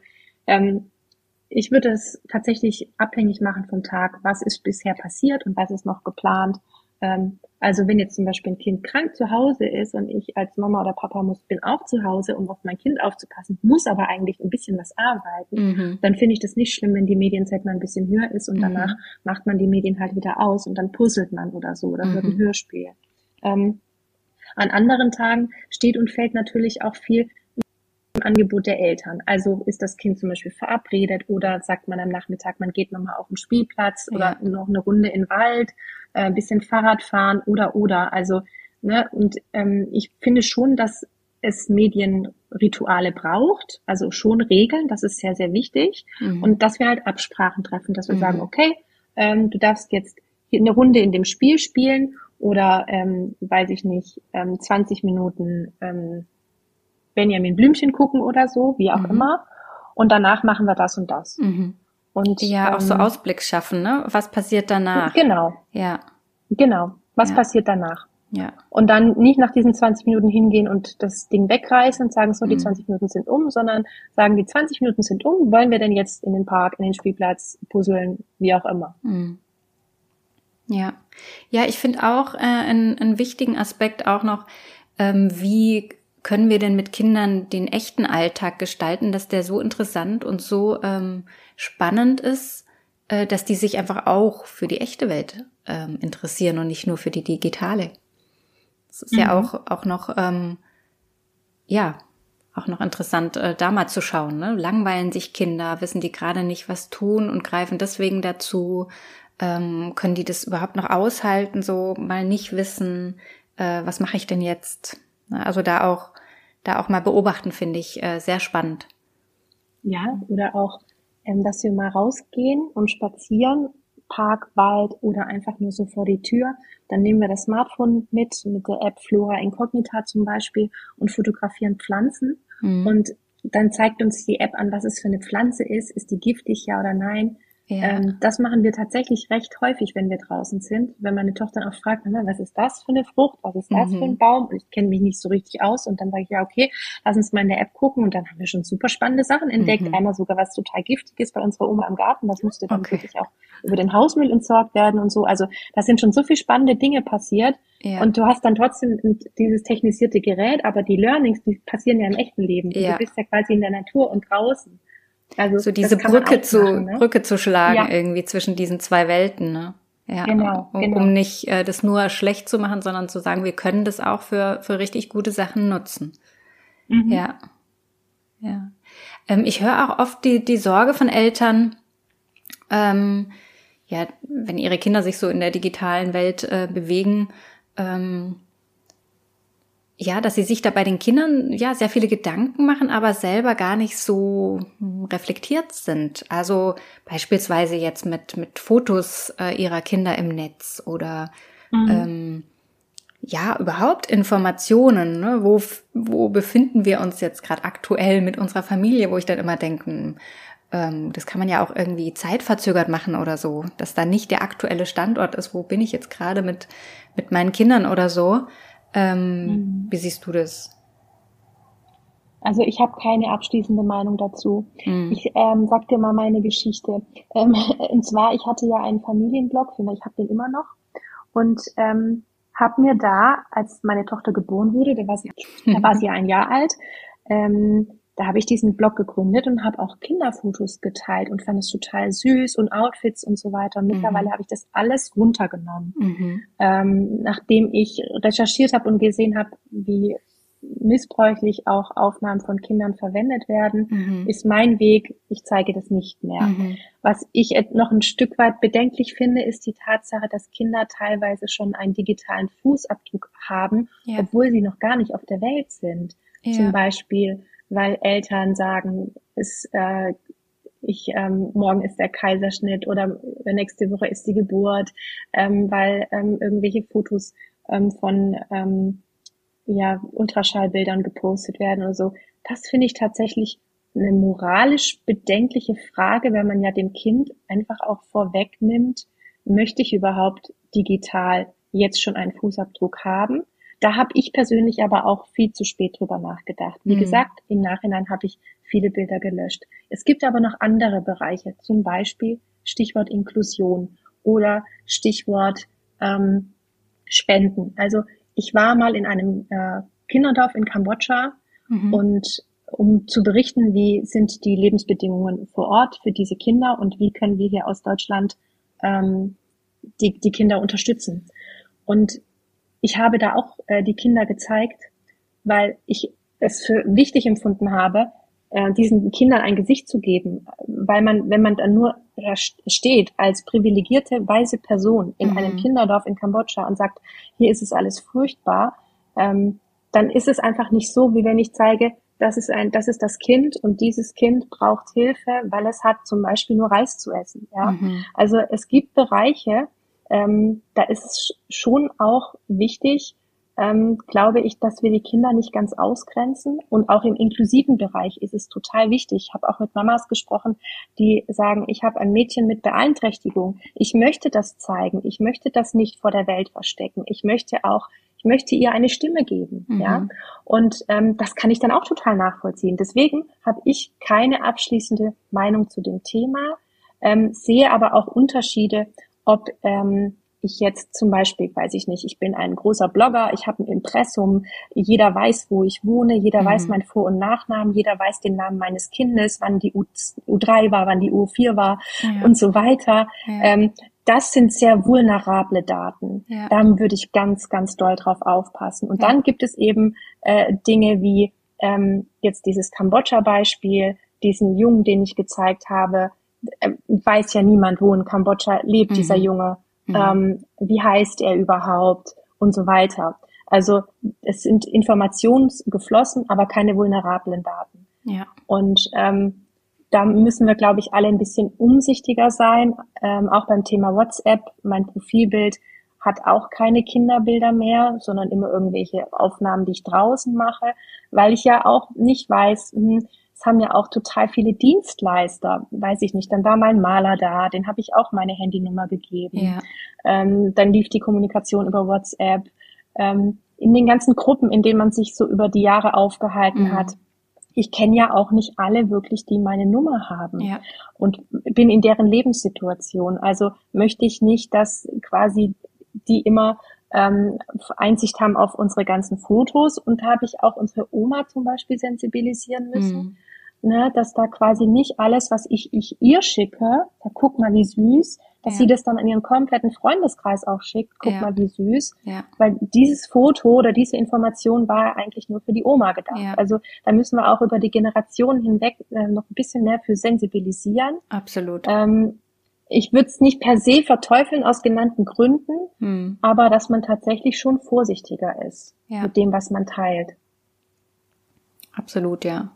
ich würde es tatsächlich abhängig machen vom Tag, was ist bisher passiert und was ist noch geplant. Also wenn jetzt zum Beispiel ein Kind krank zu Hause ist und ich als Mama oder Papa bin auch zu Hause, um auf mein Kind aufzupassen, muss aber eigentlich ein bisschen was arbeiten, dann finde ich das nicht schlimm, wenn die Medienzeit mal ein bisschen höher ist und danach macht man die Medien halt wieder aus und dann puzzelt man oder so oder hört ein Hörspiel. An anderen Tagen steht und fällt natürlich auch viel Angebot der Eltern. Also ist das Kind zum Beispiel verabredet oder sagt man am Nachmittag, man geht nochmal auf den Spielplatz oder noch eine Runde in den Wald, ein bisschen Fahrrad fahren oder. Also, und ich finde schon, dass es Medienrituale braucht, also schon Regeln, das ist sehr, sehr wichtig. Und dass wir halt Absprachen treffen, dass wir sagen, okay, du darfst jetzt eine Runde in dem Spiel spielen oder, weiß ich nicht, 20 Minuten Benjamin Blümchen gucken oder so, wie auch immer. Und danach machen wir das und das. Und auch so Ausblick schaffen, ne? Was passiert danach? Genau. Ja. Genau. Was passiert danach? Ja. Und dann nicht nach diesen 20 Minuten hingehen und das Ding wegreißen und sagen, so, die 20 Minuten sind um, sondern sagen, die 20 Minuten sind um, wollen wir denn jetzt in den Park, in den Spielplatz, puzzeln, wie auch immer. Ja. Ja, ich finde auch einen wichtigen Aspekt auch noch, wie können wir denn mit Kindern den echten Alltag gestalten, dass der so interessant und so spannend ist, dass die sich einfach auch für die echte Welt interessieren und nicht nur für die digitale. Das ist ja auch noch auch noch interessant, da mal zu schauen. Ne? Langweilen sich Kinder, wissen die gerade nicht, was tun und greifen deswegen dazu? Können die das überhaupt noch aushalten, so mal nicht wissen, was mache ich denn jetzt? Also da auch mal beobachten, finde ich sehr spannend. Ja, oder auch, dass wir mal rausgehen und spazieren, Park, Wald oder einfach nur so vor die Tür. Dann nehmen wir das Smartphone mit der App Flora Incognita zum Beispiel und fotografieren Pflanzen. Und dann zeigt uns die App an, was es für eine Pflanze ist die giftig, ja oder nein. Ja. Das machen wir tatsächlich recht häufig, wenn wir draußen sind. Wenn meine Tochter dann auch fragt, was ist das für eine Frucht, was ist das für ein Baum? Und ich kenne mich nicht so richtig aus. Und dann sage ich, ja, okay, lass uns mal in der App gucken. Und dann haben wir schon super spannende Sachen entdeckt. Einmal sogar was total Giftiges bei unserer Oma im Garten. Das musste dann wirklich auch über den Hausmüll entsorgt werden und so. Also da sind schon so viele spannende Dinge passiert. Ja. Und du hast dann trotzdem dieses technisierte Gerät, aber die Learnings, die passieren ja im echten Leben. Ja. Du bist ja quasi in der Natur und draußen. Also so diese Brücke zu schlagen irgendwie zwischen diesen zwei Welten, ne? Ja, genau. Um nicht das nur schlecht zu machen, sondern zu sagen, wir können das auch für richtig gute Sachen nutzen. Ja. Ich höre auch oft die Sorge von Eltern, wenn ihre Kinder sich so in der digitalen Welt bewegen, dass sie sich da bei den Kindern sehr viele Gedanken machen, aber selber gar nicht so reflektiert sind. Also beispielsweise jetzt mit Fotos ihrer Kinder im Netz oder überhaupt Informationen. Ne? Wo befinden wir uns jetzt gerade aktuell mit unserer Familie, wo ich dann immer denke, das kann man ja auch irgendwie zeitverzögert machen oder so, dass da nicht der aktuelle Standort ist, wo bin ich jetzt gerade mit meinen Kindern oder so. Wie siehst du das? Also ich habe keine abschließende Meinung dazu. Ich sag dir mal meine Geschichte. Und zwar, ich hatte ja einen Familienblog, ich habe den immer noch, und habe mir da, als meine Tochter geboren wurde, da war sie 1 Jahr alt, da habe ich diesen Blog gegründet und habe auch Kinderfotos geteilt und fand es total süß und Outfits und so weiter. Und mittlerweile habe ich das alles runtergenommen. Nachdem ich recherchiert habe und gesehen habe, wie missbräuchlich auch Aufnahmen von Kindern verwendet werden, ist mein Weg, ich zeige das nicht mehr. Was ich noch ein Stück weit bedenklich finde, ist die Tatsache, dass Kinder teilweise schon einen digitalen Fußabdruck haben, obwohl sie noch gar nicht auf der Welt sind. Zum Beispiel, weil Eltern sagen, morgen ist der Kaiserschnitt oder nächste Woche ist die Geburt, weil irgendwelche Fotos von Ultraschallbildern gepostet werden oder so. Das finde ich tatsächlich eine moralisch bedenkliche Frage, wenn man ja dem Kind einfach auch vorwegnimmt, möchte ich überhaupt digital jetzt schon einen Fußabdruck haben? Da habe ich persönlich aber auch viel zu spät drüber nachgedacht. Wie gesagt, im Nachhinein habe ich viele Bilder gelöscht. Es gibt aber noch andere Bereiche, zum Beispiel Stichwort Inklusion oder Stichwort Spenden. Also ich war mal in einem Kinderdorf in Kambodscha und um zu berichten, wie sind die Lebensbedingungen vor Ort für diese Kinder und wie können wir hier aus Deutschland die Kinder unterstützen. Und ich habe da auch die Kinder gezeigt, weil ich es für wichtig empfunden habe, diesen Kindern ein Gesicht zu geben, weil wenn man dann nur steht als privilegierte weiße Person in einem Kinderdorf in Kambodscha und sagt, hier ist es alles furchtbar, dann ist es einfach nicht so, wie wenn ich zeige, das ist das Kind und dieses Kind braucht Hilfe, weil es hat zum Beispiel nur Reis zu essen. Ja? Also es gibt Bereiche, da ist es schon auch wichtig, glaube ich, dass wir die Kinder nicht ganz ausgrenzen. Und auch im inklusiven Bereich ist es total wichtig. Ich habe auch mit Mamas gesprochen, die sagen, ich habe ein Mädchen mit Beeinträchtigung. Ich möchte das zeigen. Ich möchte das nicht vor der Welt verstecken. Ich möchte ihr eine Stimme geben. Ja? Und das kann ich dann auch total nachvollziehen. Deswegen habe ich keine abschließende Meinung zu dem Thema, sehe aber auch Unterschiede, ob ich jetzt zum Beispiel, weiß ich nicht, ich bin ein großer Blogger, ich habe ein Impressum, jeder weiß, wo ich wohne, jeder weiß meinen Vor- und Nachnamen, jeder weiß den Namen meines Kindes, wann die U3 war, wann die U4 war und so weiter. Ja. Das sind sehr vulnerable Daten. Ja. Da würde ich ganz, ganz doll drauf aufpassen. Und dann gibt es eben Dinge wie jetzt dieses Kambodscha-Beispiel, diesen Jungen, den ich gezeigt habe, weiß ja niemand, wo in Kambodscha lebt dieser Junge, wie heißt er überhaupt und so weiter. Also es sind Informationen geflossen, aber keine vulnerablen Daten. Ja. Und da müssen wir, glaube ich, alle ein bisschen umsichtiger sein, auch beim Thema WhatsApp. Mein Profilbild hat auch keine Kinderbilder mehr, sondern immer irgendwelche Aufnahmen, die ich draußen mache, weil ich ja auch nicht weiß, es haben ja auch total viele Dienstleister, weiß ich nicht, dann war mein Maler da, den habe ich auch meine Handynummer gegeben. Ja. Dann lief die Kommunikation über WhatsApp. In den ganzen Gruppen, in denen man sich so über die Jahre aufgehalten hat. Ich kenne ja auch nicht alle wirklich, die meine Nummer haben und bin in deren Lebenssituation. Also möchte ich nicht, dass quasi die immer Einsicht haben auf unsere ganzen Fotos, und habe ich auch unsere Oma zum Beispiel sensibilisieren müssen, ne, dass da quasi nicht alles, was ich ihr schicke, da guck mal wie süß, dass sie das dann an ihren kompletten Freundeskreis auch schickt, guck mal wie süß, weil dieses Foto oder diese Information war eigentlich nur für die Oma gedacht. Ja. Also da müssen wir auch über die Generationen hinweg noch ein bisschen mehr für sensibilisieren. Absolut. Ich würde es nicht per se verteufeln aus genannten Gründen, aber dass man tatsächlich schon vorsichtiger ist mit dem, was man teilt. Absolut, ja.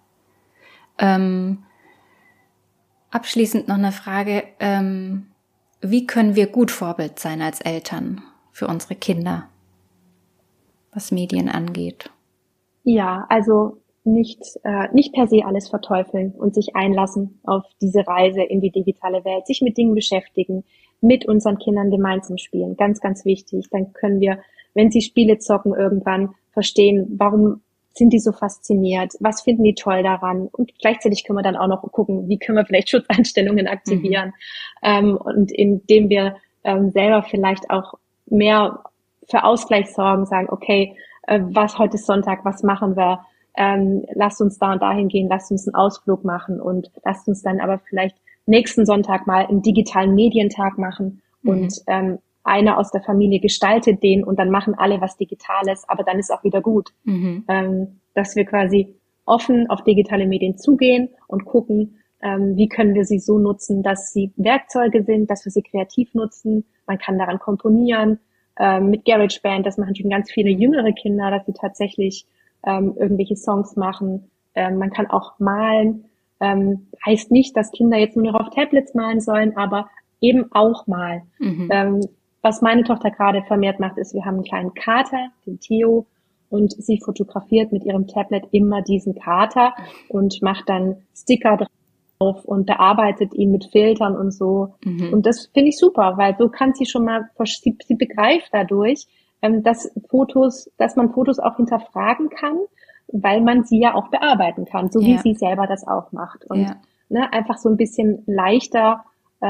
Abschließend noch eine Frage. Wie können wir gut Vorbild sein als Eltern für unsere Kinder, was Medien angeht? Ja, also nicht per se alles verteufeln und sich einlassen auf diese Reise in die digitale Welt, sich mit Dingen beschäftigen, mit unseren Kindern gemeinsam spielen, ganz, ganz wichtig. Dann können wir, wenn sie Spiele zocken, irgendwann verstehen, warum sind die so fasziniert, was finden die toll daran, und gleichzeitig können wir dann auch noch gucken, wie können wir vielleicht Schutzeinstellungen aktivieren, und indem wir selber vielleicht auch mehr für Ausgleich sorgen, sagen, okay, heute ist Sonntag, was machen wir? Lasst uns da und dahin gehen, lasst uns einen Ausflug machen und lasst uns dann aber vielleicht nächsten Sonntag mal einen digitalen Medientag machen und einer aus der Familie gestaltet den und dann machen alle was Digitales, aber dann ist auch wieder gut. Dass wir quasi offen auf digitale Medien zugehen und gucken, wie können wir sie so nutzen, dass sie Werkzeuge sind, dass wir sie kreativ nutzen. Man kann daran komponieren, mit GarageBand, das machen schon ganz viele jüngere Kinder, dass sie tatsächlich irgendwelche Songs machen. Man kann auch malen. Heißt nicht, dass Kinder jetzt nur noch auf Tablets malen sollen, aber eben auch malen. Was meine Tochter gerade vermehrt macht, ist, wir haben einen kleinen Kater, den Theo, und sie fotografiert mit ihrem Tablet immer diesen Kater und macht dann Sticker drauf und bearbeitet ihn mit Filtern und so. Und das finde ich super, weil so kann sie schon mal, sie begreift dadurch, dass man Fotos auch hinterfragen kann, weil man sie ja auch bearbeiten kann, so wie sie selber das auch macht. Und einfach so ein bisschen leichter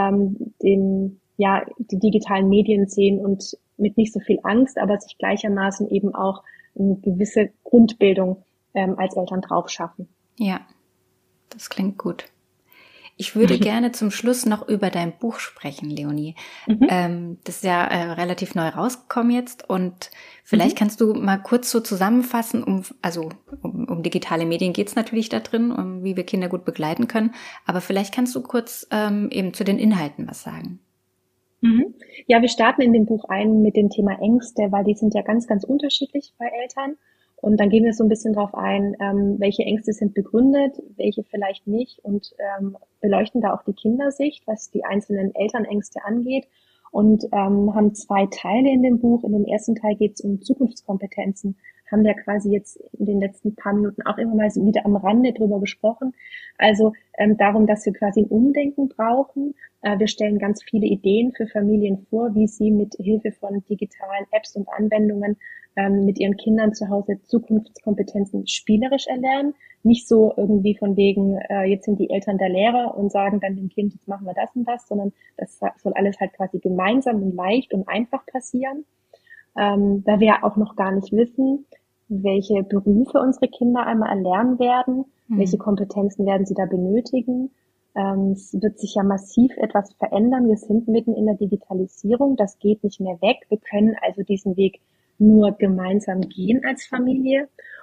die digitalen Medien sehen und mit nicht so viel Angst, aber sich gleichermaßen eben auch eine gewisse Grundbildung als Eltern drauf schaffen. Ja, das klingt gut. Ich würde gerne zum Schluss noch über dein Buch sprechen, Leonie. Das ist ja relativ neu rausgekommen jetzt, und vielleicht kannst du mal kurz so zusammenfassen, um digitale Medien geht's natürlich da drin, um wie wir Kinder gut begleiten können, aber vielleicht kannst du kurz eben zu den Inhalten was sagen. Ja, wir starten in dem Buch ein mit dem Thema Ängste, weil die sind ja ganz, ganz unterschiedlich bei Eltern. Und dann gehen wir so ein bisschen drauf ein, welche Ängste sind begründet, welche vielleicht nicht, und beleuchten da auch die Kindersicht, was die einzelnen Elternängste angeht. Und haben 2 Teile in dem Buch. In dem ersten Teil geht es um Zukunftskompetenzen. Haben wir quasi jetzt in den letzten paar Minuten auch immer mal so wieder am Rande drüber gesprochen. Also darum, dass wir quasi ein Umdenken brauchen. Wir stellen ganz viele Ideen für Familien vor, wie sie mit Hilfe von digitalen Apps und Anwendungen mit ihren Kindern zu Hause Zukunftskompetenzen spielerisch erlernen. Nicht so irgendwie von wegen, jetzt sind die Eltern der Lehrer und sagen dann dem Kind, jetzt machen wir das und das, sondern das soll alles halt quasi gemeinsam und leicht und einfach passieren. Da wir ja auch noch gar nicht wissen, welche Berufe unsere Kinder einmal erlernen werden, welche Kompetenzen werden sie da benötigen. Es wird sich ja massiv etwas verändern. Wir sind mitten in der Digitalisierung, das geht nicht mehr weg. Wir können also diesen Weg nur gemeinsam gehen als Familie.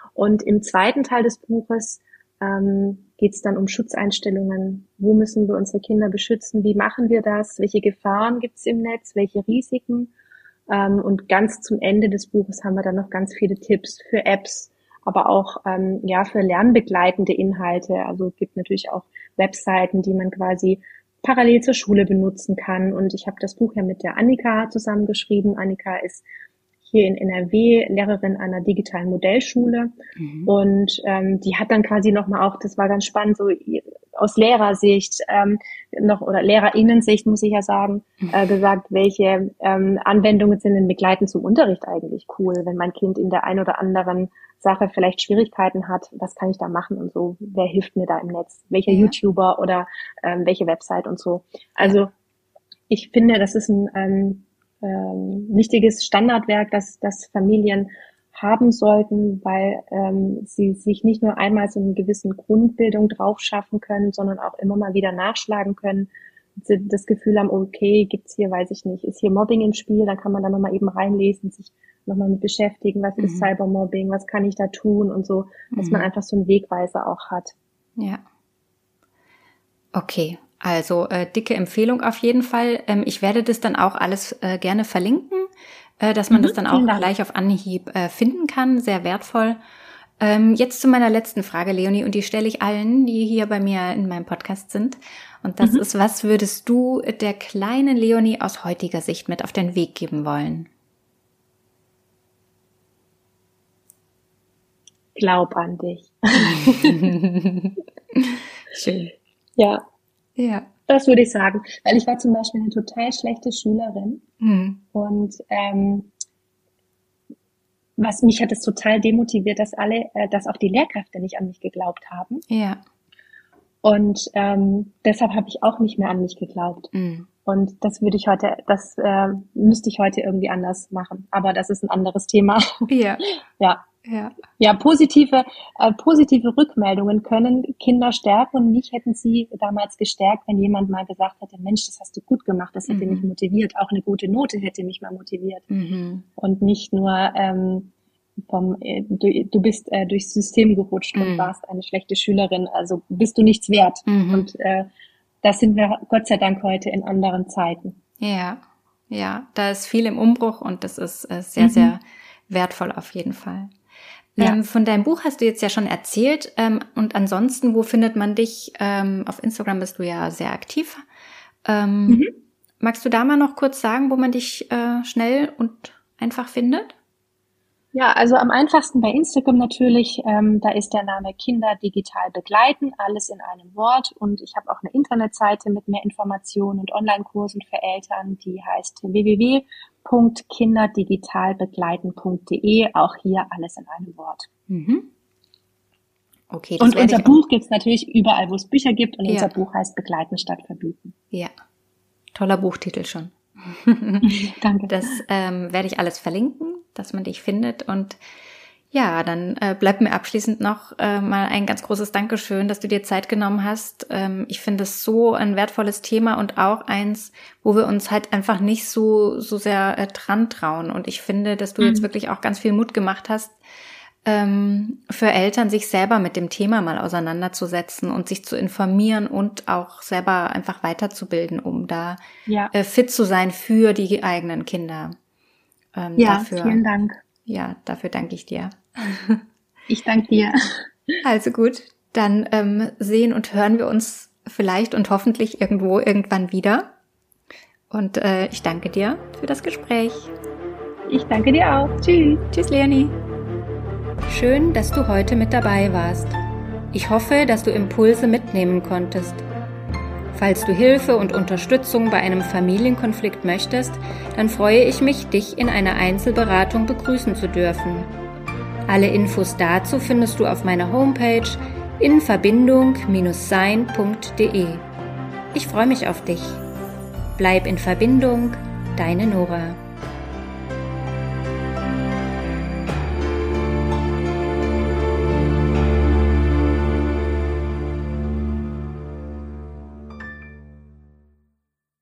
Und im zweiten Teil des Buches geht es dann um Schutzeinstellungen. Wo müssen wir unsere Kinder beschützen? Wie machen wir das? Welche Gefahren gibt es im Netz? Welche Risiken? Und ganz zum Ende des Buches haben wir dann noch ganz viele Tipps für Apps, aber auch für lernbegleitende Inhalte. Also es gibt natürlich auch Webseiten, die man quasi parallel zur Schule benutzen kann. Und ich habe das Buch ja mit der Annika zusammengeschrieben. Annika ist hier in NRW Lehrerin einer digitalen Modellschule. Und die hat dann quasi nochmal auch, das war ganz spannend, so aus Lehrersicht oder LehrerInnen-Sicht, muss ich ja sagen, gesagt, welche Anwendungen sind denn begleitend zum Unterricht eigentlich cool, wenn mein Kind in der einen oder anderen Sache vielleicht Schwierigkeiten hat, was kann ich da machen und so, wer hilft mir da im Netz, welcher YouTuber oder welche Website und so. Also ich finde, das ist ein wichtiges Standardwerk, das Familien haben sollten, weil sie sich nicht nur einmal so eine gewissen Grundbildung drauf schaffen können, sondern auch immer mal wieder nachschlagen können, sie das Gefühl haben, okay, gibt's hier, weiß ich nicht, ist hier Mobbing im Spiel, dann kann man da nochmal eben reinlesen, sich nochmal mit beschäftigen, was ist Cybermobbing, was kann ich da tun und so, dass man einfach so einen Wegweiser auch hat. Ja. Okay. Also dicke Empfehlung auf jeden Fall. Ich werde das dann auch alles gerne verlinken, dass man das dann auch gleich auf Anhieb finden kann. Sehr wertvoll. Jetzt zu meiner letzten Frage, Leonie, und die stelle ich allen, die hier bei mir in meinem Podcast sind. Und das ist, was würdest du der kleinen Leonie aus heutiger Sicht mit auf den Weg geben wollen? Glaub an dich. Schön. Ja. Ja. Das würde ich sagen, weil ich war zum Beispiel eine total schlechte Schülerin und was mich hat es total demotiviert, dass auch die Lehrkräfte nicht an mich geglaubt haben. Ja. Und deshalb habe ich auch nicht mehr an mich geglaubt. Und das müsste ich heute irgendwie anders machen. Aber das ist ein anderes Thema. Ja. Ja. Ja, positive Rückmeldungen können Kinder stärken und mich hätten sie damals gestärkt, wenn jemand mal gesagt hätte, Mensch, das hast du gut gemacht, das hätte mich motiviert, auch eine gute Note hätte mich mal motiviert und nicht nur du bist durchs System gerutscht und warst eine schlechte Schülerin, also bist du nichts wert und da sind wir Gott sei Dank heute in anderen Zeiten. Ja, da ist viel im Umbruch und das ist sehr, sehr wertvoll auf jeden Fall. Ja. Von deinem Buch hast du jetzt ja schon erzählt. Und ansonsten, wo findet man dich? Auf Instagram bist du ja sehr aktiv. Magst du da mal noch kurz sagen, wo man dich schnell und einfach findet? Ja, also am einfachsten bei Instagram natürlich. Da ist der Name Kinder digital begleiten, alles in einem Wort. Und ich habe auch eine Internetseite mit mehr Informationen und Online-Kursen für Eltern, die heißt www.kinderdigitalbegleiten.de. Auch hier alles in einem Wort. Okay, und unser Buch gibt's natürlich überall, wo es Bücher gibt. Und unser Buch heißt Begleiten statt Verbieten. Ja, toller Buchtitel schon. Danke. Das werde ich alles verlinken, dass man dich findet. Und ja, dann bleibt mir abschließend noch mal ein ganz großes Dankeschön, dass du dir Zeit genommen hast. Ich finde es so ein wertvolles Thema und auch eins, wo wir uns halt einfach nicht so sehr dran trauen. Und ich finde, dass du jetzt wirklich auch ganz viel Mut gemacht hast, für Eltern sich selber mit dem Thema mal auseinanderzusetzen und sich zu informieren und auch selber einfach weiterzubilden, um da fit zu sein für die eigenen Kinder. Vielen Dank. Ja, dafür danke ich dir. Ich danke dir. Also gut, dann sehen und hören wir uns vielleicht und hoffentlich irgendwann wieder. Und ich danke dir für das Gespräch. Ich danke dir auch. Tschüss. Tschüss, Leonie. Schön, dass du heute mit dabei warst. Ich hoffe, dass du Impulse mitnehmen konntest. Falls du Hilfe und Unterstützung bei einem Familienkonflikt möchtest, dann freue ich mich, dich in einer Einzelberatung begrüßen zu dürfen. Alle Infos dazu findest du auf meiner Homepage inverbindung-sein.de. Ich freue mich auf dich. Bleib in Verbindung, deine Nora.